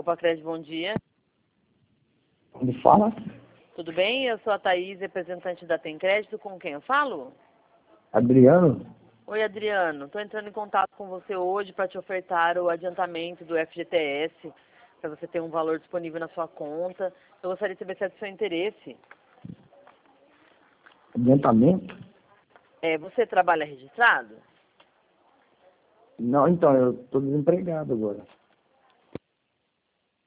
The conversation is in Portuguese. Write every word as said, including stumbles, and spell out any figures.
Copa Crédito, bom dia. Me fala? Tudo bem? Eu sou a Thaís, representante da Tem Crédito. Com quem eu falo? Adriano? Oi, Adriano. Estou entrando em contato com você hoje para te ofertar o adiantamento do F G T S, para você ter um valor disponível na sua conta. Eu gostaria de saber se é do seu interesse. Adiantamento? É, você trabalha registrado? Não, então, eu estou desempregado agora.